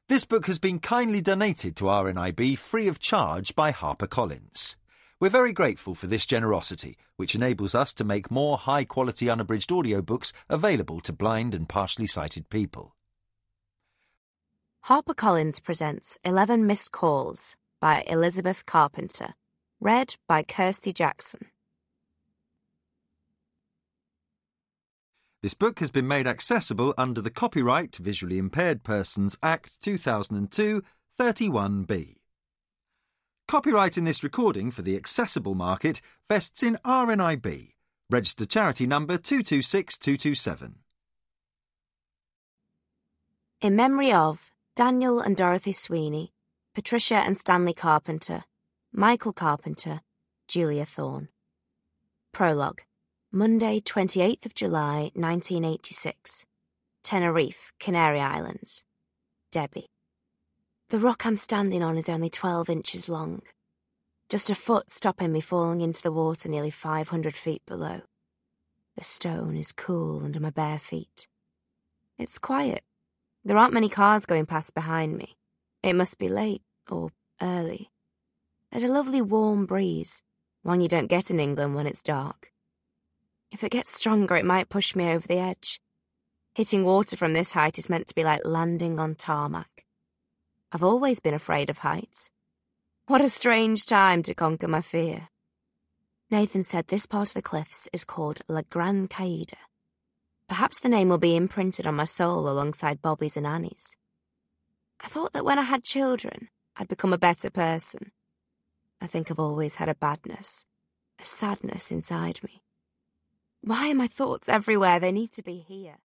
This book has been kindly donated to RNIB free of charge by HarperCollins. We're very grateful for this generosity, which enables us to make more high-quality unabridged audiobooks available to blind and partially sighted people. HarperCollins presents 11 Missed Calls by Elizabeth Carpenter, read by Kirsty Jackson. This book has been made accessible under the Copyright Visually Impaired Persons Act 2002, 31B. Copyright in this recording for the accessible market vests in RNIB, registered charity number 226227. In memory of Daniel and Dorothy Sweeney, Patricia and Stanley Carpenter, Michael Carpenter, Julia Thorne. Prologue. Monday, 28th of July, 1986. Tenerife, Canary Islands. Debbie. The rock I'm standing on is only 12 inches long. Just a foot stopping me falling into the water nearly 500 feet below. The stone is cool under my bare feet. It's quiet. There aren't many cars going past behind me. It must be late or early. There's a lovely warm breeze, one you don't get in England when it's dark. If it gets stronger, it might push me over the edge. Hitting water from this height is meant to be like landing on tarmac. I've always been afraid of heights. What a strange time to conquer my fear. Nathan said this part of the cliffs is called La Gran Caída. Perhaps the name will be imprinted on my soul alongside Bobby's and Annie's. I thought that when I had children, I'd become a better person. I think I've always had a badness, a sadness inside me. Why are my thoughts everywhere? They need to be here.